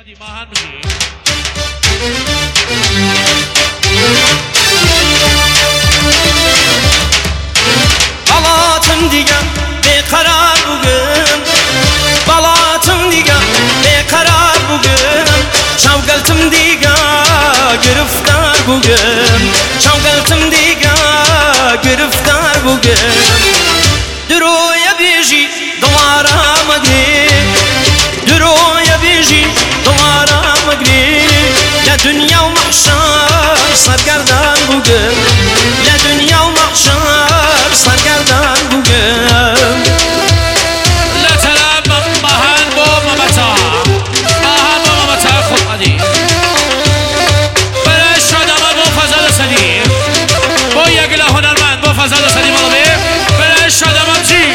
Balatım digem beqarar bugün, balatım digem beqarar bugün, şavgaltım diga giriftar bugün, şavgaltım diga giriftar bugün. Duruya biji duvara magri, duruya biji duvara magri, la dünya و محشر سرگردان bugün, la dünya و محشر سرگردان bugün. لا تلعب مهان بو ممتاع مهان بو ممتاع خود قدیم برای شادمان بو فضل سلیم بو یک هنرمند بو فضل سلیم علوی برای شادمان جی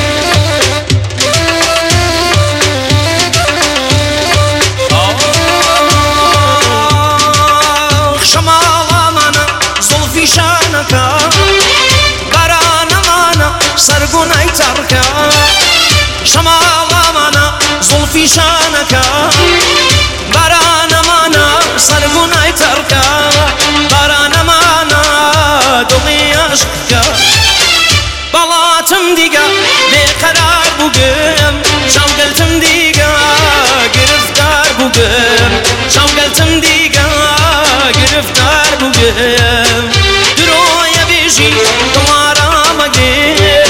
سرگونای ترکا شمال مانا زلفی شانکا باران مانا سرگونای ترکا باران مانا دلی عشقا بالاتم دیگه بیقرار بگم شوقلتم دیگه گرفتار بگم شوقلتم دیگه گرفتار بگم دروی بیشی دوارا مگه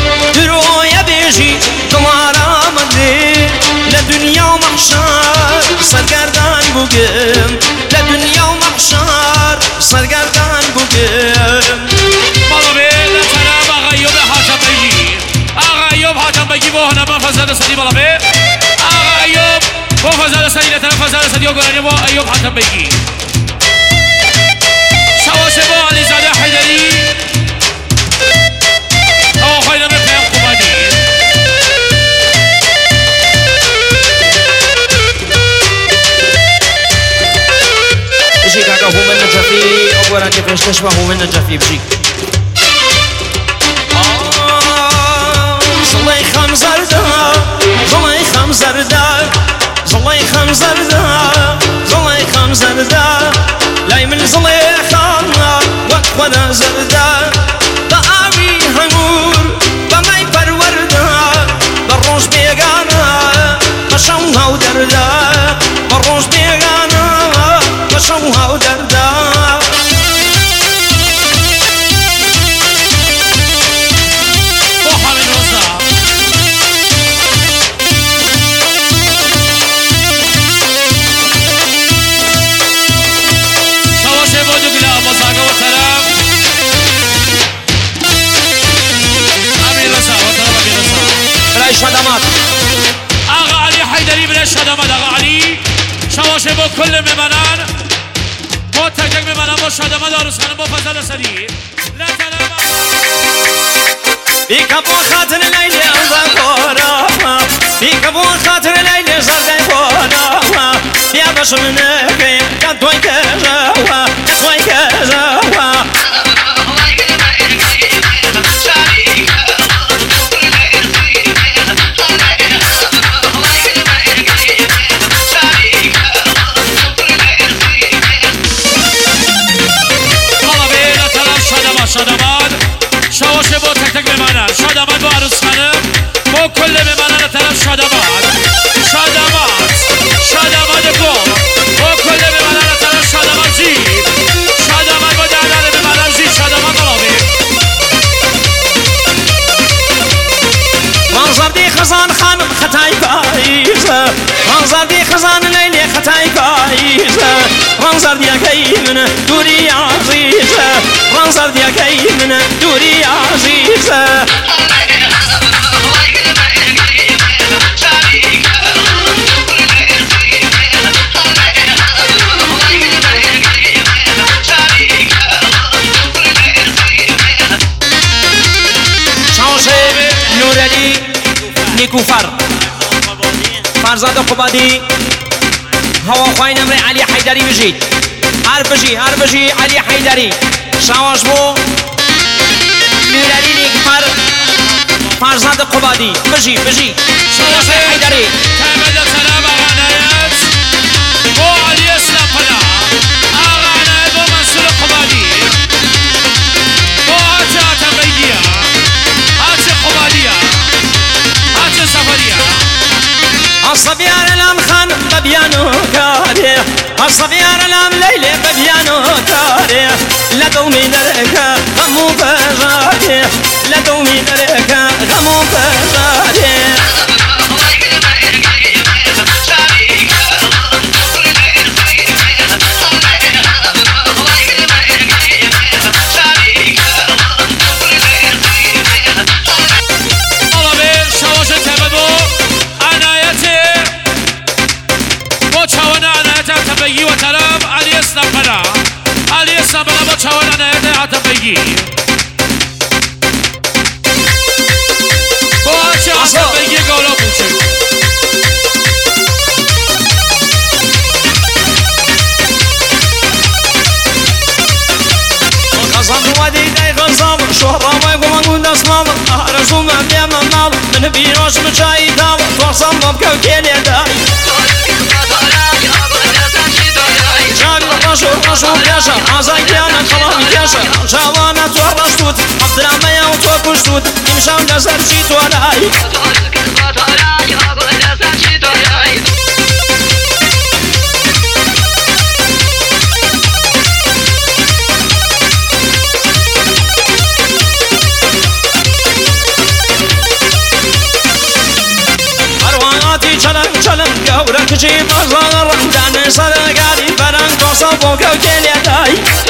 لدنيا ومحشر سرگردان بگم لدنيا ومحشر سرگردان بگم مالا بی لطلب آقا ایوب حاتم بگی آقا ایوب حاتم بگی با هنرمند فضل سلی مالا بی آقا ایوب با فضل سلی لطلب فضل سلی و گرانی با ایوب حاتم بگی شواشه با علیزاده حیدری او خواهیدم پیام قبادی بجي كاكا هو من الجفي أولا كيف تشبه هو من الجفي بجي زليخة مزردة زليخة مزردة زليخة مزردة زليخة مزردة لاي من زليخة وأخونا زردة بأبي هنور بماي بروردة بالروج بيقانا بشوها ودردة بالروج بيقانا بشوها ودردة محمد رضا شواشه بودو گلا مزاقه و طرف امیر رضا و طرف امیر رضا برای شادمات آقا علی حیدری برای شادمات آقا علی شواشه با کل میمنان با تک تک میمنان با شادمات آروز خانم با فضل سلی بيك ابو خاطر ليلي زغورا بيك ابو خاطر ليلي زغورا يا باش منك كدوي كزوا كدوي كزوا شادمات شواشه با تک تک میمانن شادمات با عروس خانم با کل میمانن طرف شادمات شادمات با کل میمانن طرف شادمات زیر شادمات با دردان میمانن زیر شادمات ملابی منظر دي خزان خانم خطاي بايزة منظر دي خزان ليلي خطاي بايزة منظر دي كيمن دوري عزيزة منظر دي كيمن دوري عزيزة نور علي نيكوفر فرزاد قبادي هوا خوين امري علي حيدري بجيت هربجي علي حيدري شاوش بو نور علي نيكوفر فرزاد قبادي بجي شاوش حيدري تمد سلام آقانایت لدومي دركا غمو بجاري لدومي دركا غمو بجاري بيجي وتراب علي السبنا علي السبنا بتشاور أنا يتعب بيجي بوش عصا بيجي قولا بوشي قصب ودي داي غصب شهرة ما يقوم أقول أسمام أهرسوا ما بيا منال من بيروش مشاي دام توصل مبكو كيلي داي رشو بيشا عزايانا خلام بيشا شوانا تورشتوت عبدالعمية وتوكشتوت يمشاو نزر جيتو علي أرواناتي چلم چلم گورك جي مزار داني سرگاري بران توصل بوكو كيلي داي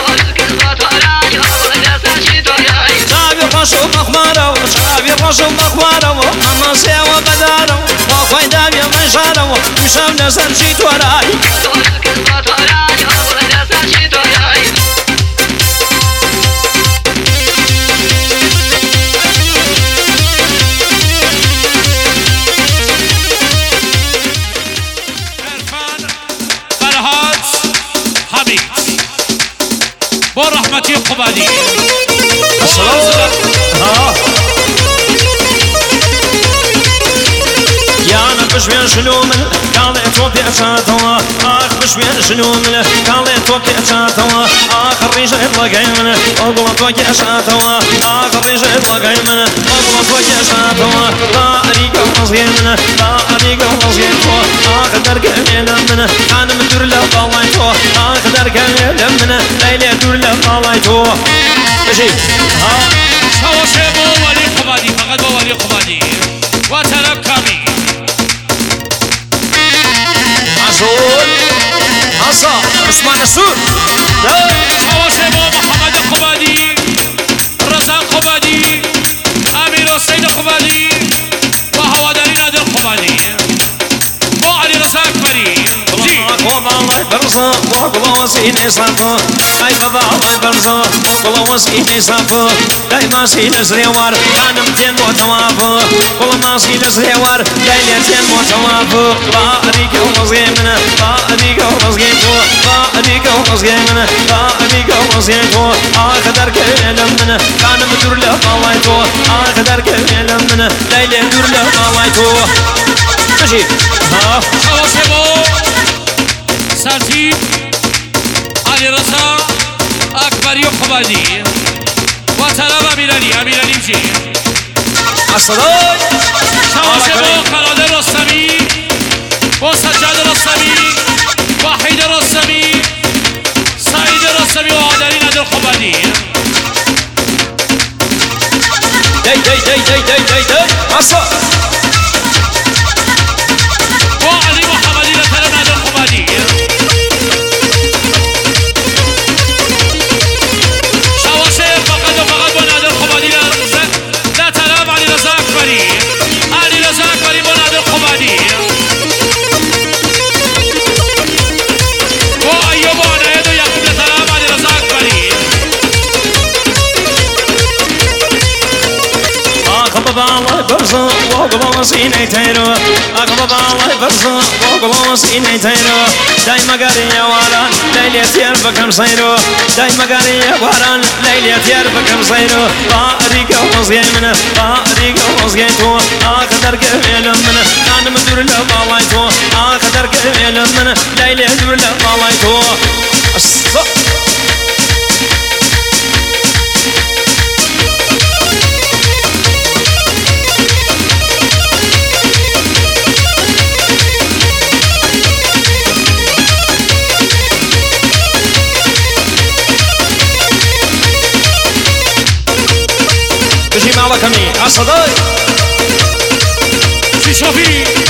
شابي رشو مخمارو شابي رشو مخمارو أما سيوا بدارو وخوي دابي منشارو مشاو نزر جيتو راي ورحمتي قبالي يا أنا بشوي شنو من قال توبي أشاتوا آخ بشوي شنو من قال توبي أشاتوا آخ الرجال يطلقي من أقول توبي أشاتوا آخ الرجال يطلقي من أقول توبي أشاتوا لا أريك وصغير من لا أريك وصغير آخ درك من أنا مدور له طلعتوا آخ درك من ليلة دور له طلعتوا ماشي شو شبو ولي قبالي فقط ولي قبالي وترب كامي عصور عصا عثمان السور شواشبو محمد قبادي رزاق قبادي امير السيد قبادي وهو دارين نادر قبادي وعلي رزاق فريد الله برزا وقلا وسيني صافو اي بابا الله برزا وقلا وسيني صافو دايما سين زريوار كان متين متوافو وقلا ما سين زريوار دايما تين متوافو لا اريك ومزيمنا لا اريك ومزيمتو لا اريك ومزيمنا لا اريك ومزيمتو اقدر كلمنا كان مدور له طلعتو اقدر كلمنا ليلة دور له طلعتو ماشي ها شواشبو سرتيب علي رضا أكبر يقبادي وتراب أمير علي بجي الصلاة شواشبو خالد الرسمي وسجاد الرسمي وحيد الرسمي سعيد الرسمي وعدالي نادر القبادي داي عصا وعلي محمد لترى نادر القبادي لا تلام علي رزاق فري علي رزاق فري بنادر القبادي وأيوب عنيد يعقوب لا تلام علي رزاق فري أقبض الله برزا وقبض سيني تيرو أقبض الله برزا وقبض سيني تيرو دايما قاري واران ليلة يربكم صيرو دايما قاري واران ليلة يربكم صيرو باريك ومزيمنا باريك ومزيتو أقدر كميل من أنا مدور لبالايتو أقدر كميل من ليلة دور لبالايتو شافی